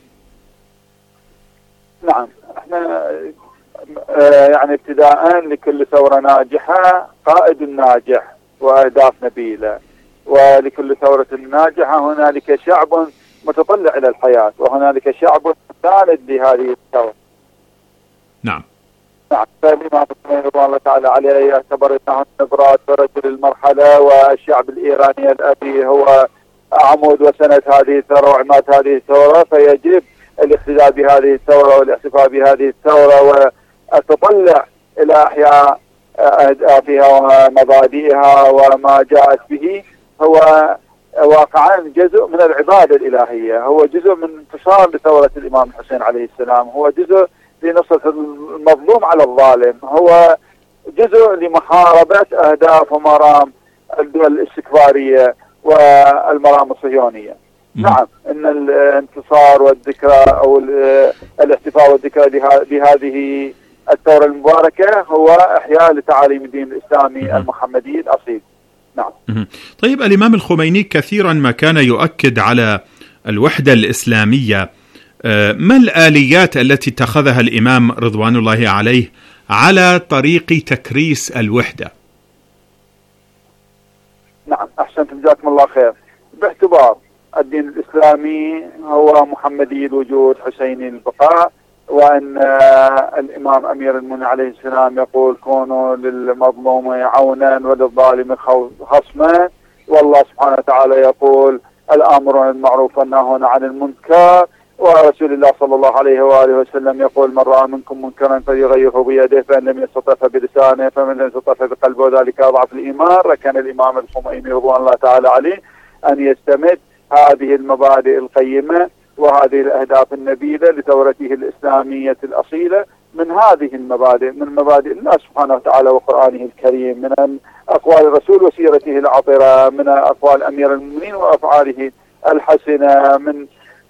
نعم، احنا يعني ابتداء لكل ثورة ناجحة قائد ناجح، وأهداف نبيلة. ولكل ثورة ناجحة هنالك شعب متطلع إلى الحياة، وهنالك شعب ساند لهذه الثورة. نعم. نعم. فالإمام الخميني رضوان الله تعالى عليه يعتبر أنه نبرات ورجل المرحلة، والشعب الإيراني الأبي هو عمود وسند هذه الثورة وعماد هذه الثورة، فيجب الاقتداء بهذه الثورة والاحتفاء بهذه الثورة والتطلع إلى إحياء أهدافها ومبادئها وما جاءت به. هو واقعا جزء من العبادة الإلهية، هو جزء من انتصار لثورة الإمام الحسين عليه السلام، هو جزء لنصرة المظلوم على الظالم، هو جزء لمحاربة أهداف ومرام الدول الاستكبارية والمرام الصهيونية. نعم، ان الانتصار والذكرى او الاحتفاء والذكرى بهذه الثورة المباركة هو احياء لتعاليم الدين الاسلامي المحمدي الاصيل. نعم. طيب، الامام الخميني كثيرا ما كان يؤكد على الوحدة الاسلامية، ما الآليات التي اتخذها الامام رضوان الله عليه على طريق تكريس الوحدة؟ نعم، احسنت، جزاكم الله خير. باعتبار الدين الإسلامي هو محمدي الوجود حسيني البقاء، وأن الإمام أمير المؤمنين عليه السلام يقول كونوا للمظلوم عونا وللظالم خصما، والله سبحانه وتعالى يقول الآمرون بالمعروف والناهون عن المنكر، ورسول الله صلى الله عليه وآله وسلم يقول من رأى منكم منكرا فليغيره بيده، فإن لم يستطع فبلسانه، فمن لم يستطع فبقلبه، ذلك أضعف الإيمان. ركن الإمام الخميني رضوان الله تعالى عليه أن يستمد هذه المبادئ القيمة وهذه الأهداف النبيلة لثورته الإسلامية الأصيلة من هذه المبادئ، من مبادئ الله سبحانه وتعالى وقرآنه الكريم، من أقوال الرسول وسيرته العطرة، من أقوال أمير المؤمنين وأفعاله الحسنة، من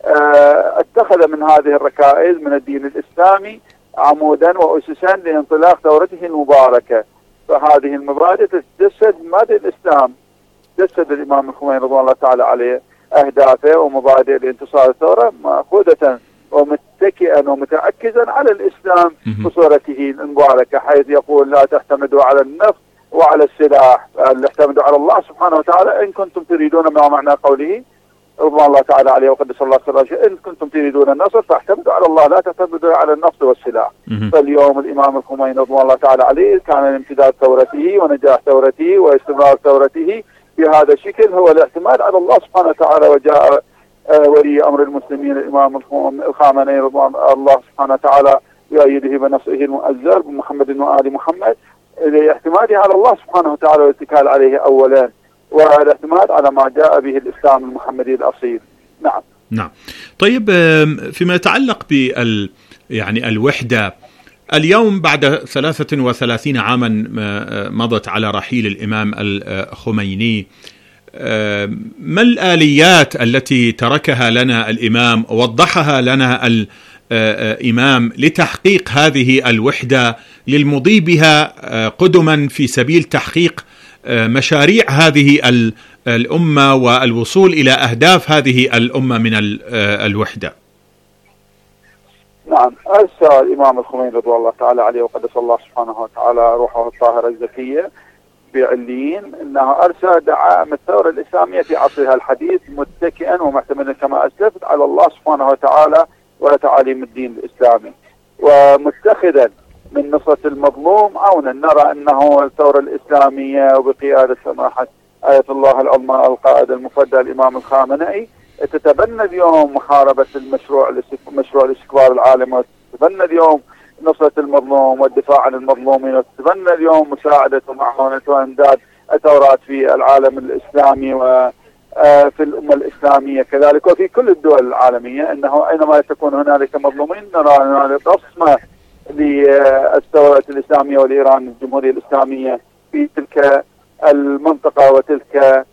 آه اتخذ من هذه الركائز من الدين الإسلامي عمودا وأسسا لانطلاق ثورته المباركة. فهذه المبادئ تتجسد مبادئ الإسلام، جسد الإمام الخميني رضوان الله تعالى عليه أهدافه ومبادئ لانتصار الثورة مأخوذة ومتكئا ومتعكزا على الإسلام بصورته المباركة، حيث يقول لا تعتمدوا على النفط وعلى السلاح، بل اعتمدوا على الله سبحانه وتعالى إن كنتم تريدون، ما معنى قوله رضوان الله تعالى عليه وقدس الله سره، إن كنتم تريدون النصر فاعتمدوا على الله لا تعتمدوا على النفط والسلاح. فاليوم الإمام الخميني رضوان الله تعالى عليه كان امتداد ثورته ونجاح ثورته واستمرار ثورته بهذا الشكل هو الاعتماد على الله سبحانه وتعالى. وجاء ولي أمر المسلمين الإمام الخامنئي رضوان الله سبحانه وتعالى يؤيده بنصره المؤزر بمحمد وآل محمد لاعتماده على الله سبحانه وتعالى والاتكال عليه أولا، والاعتماد على ما جاء به الإسلام المحمدي الأصيل. نعم. نعم. طيب، فيما يتعلق بال يعني الوحدة، اليوم بعد ثلاثة وثلاثين عاما مضت على رحيل الإمام الخميني، ما الآليات التي تركها لنا الإمام ووضحها لنا الإمام لتحقيق هذه الوحدة للمضي بها قدما في سبيل تحقيق مشاريع هذه الأمة والوصول إلى أهداف هذه الأمة من الوحدة؟ نعم، أرسل الإمام الخميني رضوان الله تعالى عليه وقدس الله سبحانه وتعالى روحه الطاهرة الزكية بعليين أنه أرسل دعائم الثورة الإسلامية في عصرها الحديث متكئا ومعتمدا كما أسلفت على الله سبحانه وتعالى وتعاليم الدين الإسلامي، ومتخذا من نصرة المظلوم عونا. نرى أنه الثورة الإسلامية وبقيادة سماحة آية الله العظمى القائد المفدى الإمام الخامنئي تتبنى اليوم محاربة المشروع مشروع الاستكبار العالمي، وتتبنى اليوم نصرة المظلوم والدفاع عن المظلومين، وتتبنى اليوم مساعدة ومعاونة وإمداد الثورات في العالم الإسلامي وفي الأمة الإسلامية كذلك وفي كل الدول العالمية. إنه أينما تكون هنالك مظلومين نرى هنالك بصمة للثورة الإسلامية والإيران الجمهورية الإسلامية في تلك المنطقة وتلك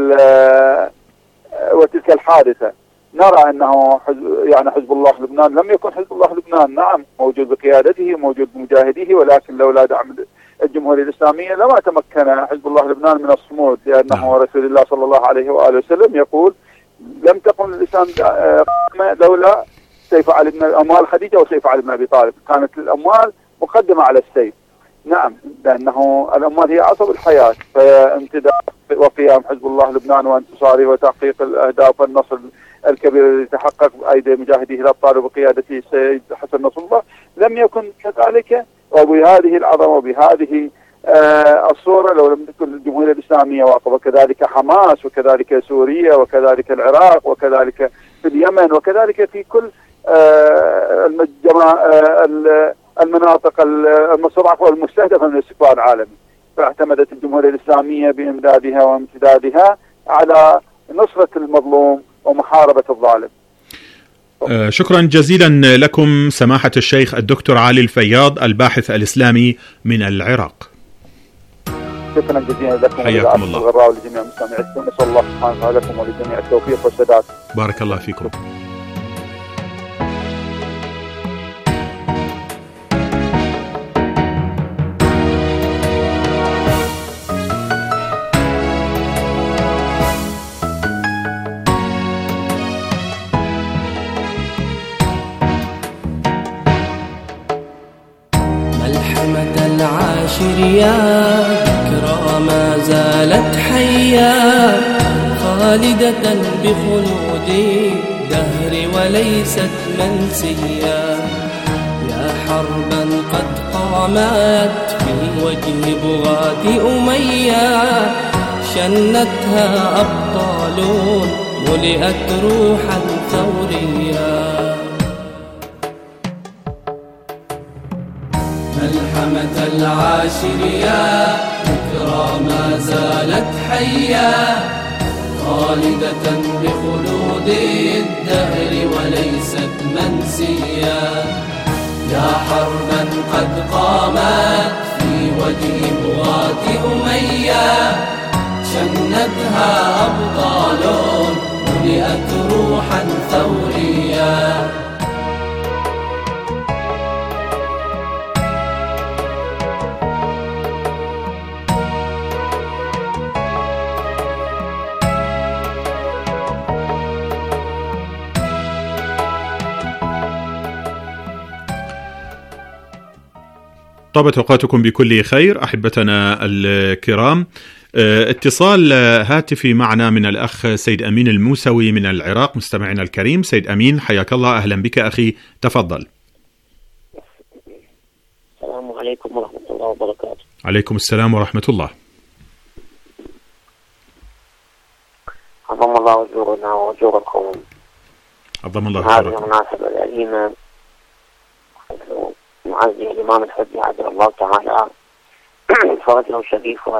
وتلك الحادثة. نرى أنه حزب يعني حزب الله لبنان لم يكن حزب الله لبنان، نعم موجود بقيادته موجود بمجاهديه، ولكن لولا دعم الجمهورية الإسلامية لما تمكن حزب الله لبنان من الصمود، لأنه رسول الله صلى الله عليه وآله وسلم يقول لم تقم الإسلام لولا سيف علي بن الأموال خديجة وسيف علي بن أبي طالب، كانت الأموال مقدمة على السيف. نعم، لأنه الأموال هي عصب الحياة، فامتداد وقيام حزب الله لبنان وانتصاره وتحقيق الأهداف والنصر الكبير الذي تحقق بأيدي مجاهديه الأبطال وبقيادته السيد حسن نصر الله لم يكن كذلك وبهذه العظمة وبهذه آه الصورة لو لم تكن الجمهورية الإسلامية واقفة، وكذلك حماس وكذلك سوريا وكذلك العراق وكذلك في اليمن وكذلك في كل آه الجما... آه المناطق المستضعفة والمستهدفة من الاستقرار العالمي. فاعتمدت الجمهورية الإسلامية بإمدادها وامتدادها على نصرة المظلوم ومحاربة الظالم. شكرا جزيلا لكم سماحة الشيخ الدكتور علي الفياض الباحث الإسلامي من العراق. شكرا جزيلا لكم حياكم الله. الغراء ولجميع المستمعين، نسأل الله سبحانه وتعالى لكم ولجميع التوفيق والسداد. بارك الله فيكم. العاشر يا ذكرى ما زالت حيا خالدة بخلود الدهر وليست منسيا، يا حربا قد قامت في وجه بغاة أمية شنتها أبطال ملئت روحا ثوريا. ملحمة العاشر يا ذكرى ما زالت حيا خالدة بخلود الدهر وليست منسيا، يا حربا قد قامت في وجه بغاة أمية شنتها أبطال ملئت روحا ثوريا. طابت أوقاتكم بكل خير أحبتنا الكرام. اتصال هاتفي معنا من الأخ سيد أمين الموسوي من العراق. مستمعنا الكريم سيد أمين، حياك الله، أهلا بك أخي، تفضل. السلام عليكم ورحمة الله وبركاته. عليكم السلام ورحمة الله. عظم الله أجورنا وأجور القوم. عظم الله هذه أجورنا. المناسبة الأليمة معزي الإمام الحجي عجل الله تعالى فرجه الشريف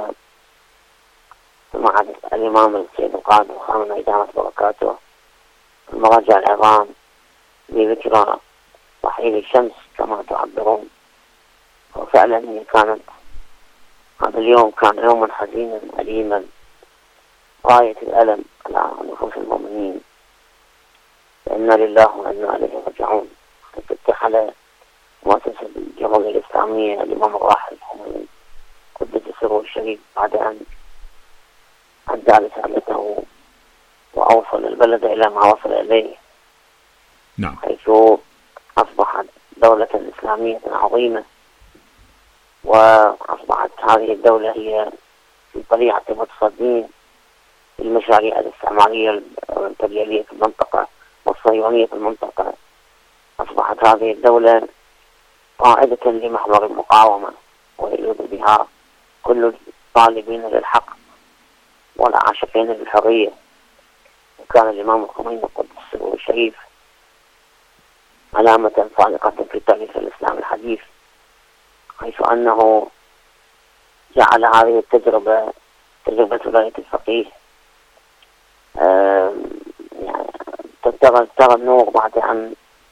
مع الإمام السيد القائد وخامنة إدامة بركاته المراجع العظام بذكرى رحيل الشمس كما تعبرون. وفعلا هي كانت هذا اليوم كان يوما حزينا أليما غاية الألم على نفوس المؤمنين. إنا لله وإنا إليه راجعون. تفتح على مؤسسة الجمهورية الإسلامية الإمام الراحل قدس سره الشريف بعد أن أدى رسالته وأوصل البلد إلى ما وصل إليه. نعم. حيث أصبحت دولة إسلامية عظيمة، وأصبحت هذه الدولة هي في طليعة المتصدين للمشاريع الاستعمارية والإمبريالية في المنطقة والصهيونية في المنطقة. أصبحت هذه الدولة قاعدة لمحور المقاومة ويلوذ بها كل الطالبين للحق والعاشقين للحرية. وكان الإمام الخميني قدس سره الشريف علامة فارقة في تاريخ الإسلام الحديث، حيث أنه جعل هذه التجربة تجربة ولاية الفقيه يعني ترى النور بعد أن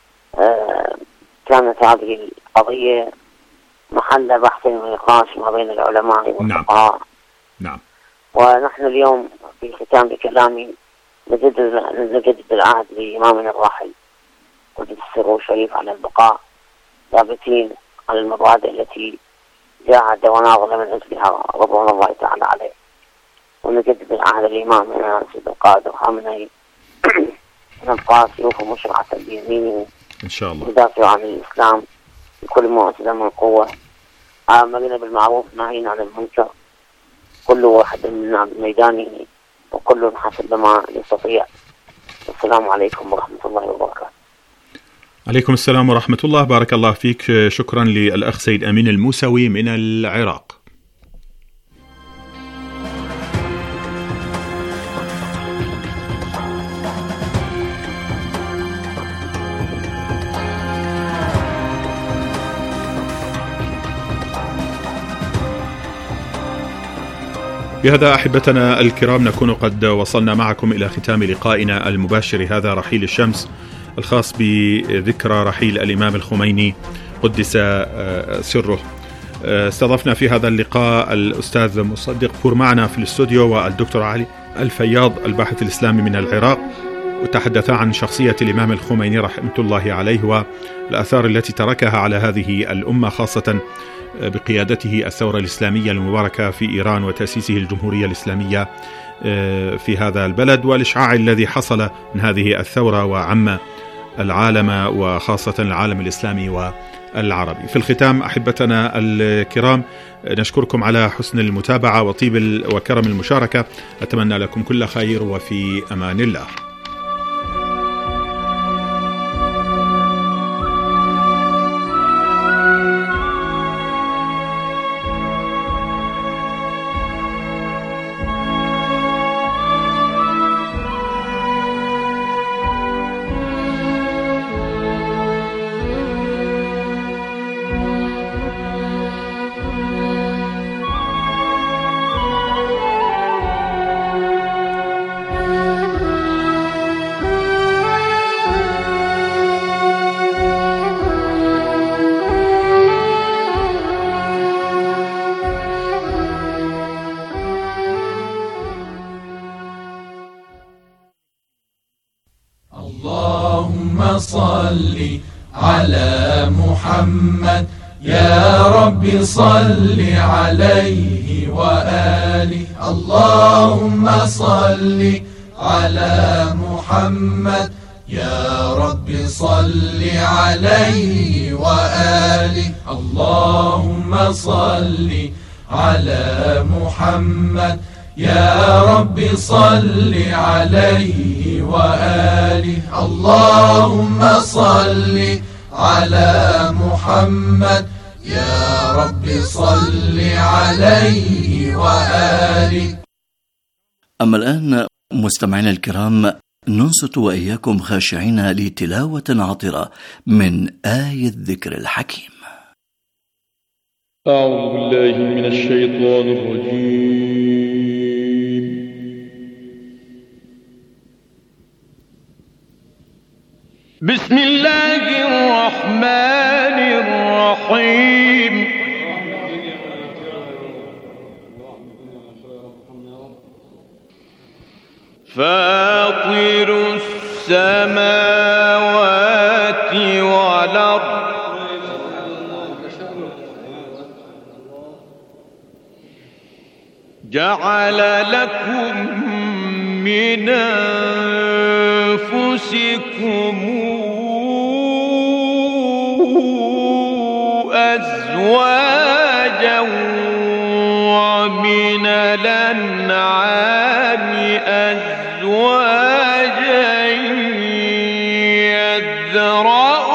كانت هذه القضية محل بحث ونقاش ما بين العلماء والفقهاء. نعم. ونحن اليوم في ختام كلامي نجدد العهد لإمامنا الراحل قدس سره الشريف على البقاء، ثابتين على المبادئ التي جاهد وناضل من أجلها رضوان الله تعالى عليه. ونجدد العهد لإمامنا سيد القائد الخامنئي نبقى سيوف مشرعة بيمينه إن شاء الله يدافع عن الإسلام بكل ما أسلم من قوة، عاملين بالمعروف ناهين عن المنكر، كل واحد منا بميدانه وكل حسب ما يستطيع. السلام عليكم ورحمة الله وبركاته. عليكم السلام ورحمة الله، بارك الله فيك. شكرا للأخ سيد أمين الموسوي من العراق. بهذا أحبتنا الكرام نكون قد وصلنا معكم إلى ختام لقائنا المباشر هذا، رحيل الشمس، الخاص بذكرى رحيل الإمام الخميني قدس سره. استضفنا في هذا اللقاء الأستاذ مصدق فور معنا في الاستوديو، والدكتور علي الفياض الباحث الإسلامي من العراق، وتحدثا عن شخصية الإمام الخميني رحمة الله عليه والآثار التي تركها على هذه الأمة، خاصة بقيادته الثورة الإسلامية المباركة في إيران وتأسيسه الجمهورية الإسلامية في هذا البلد، والإشعاع الذي حصل من هذه الثورة وعم العالم وخاصة العالم الإسلامي والعربي. في الختام أحبتنا الكرام نشكركم على حسن المتابعة وطيب وكرم المشاركة، أتمنى لكم كل خير وفي أمان الله. اللهم صل على محمد يا رب صل عليه وآله. اللهم صل على محمد يا رب صل عليه وآله. اللهم صل على محمد يا رب صل عليه وآله. اللهم صل على محمد يا رب صل عليه وآله. أما الآن مستمعينا الكرام ننصت وإياكم خاشعين لتلاوة عطرة من آية الذكر الحكيم. أعوذ بالله من الشيطان الرجيم. بسم الله الرحمن الرحيم. فاطر السماوات والأرض جعل لكم من أنفسكم أزواجا ومن الأنعام أزواجا يذرأ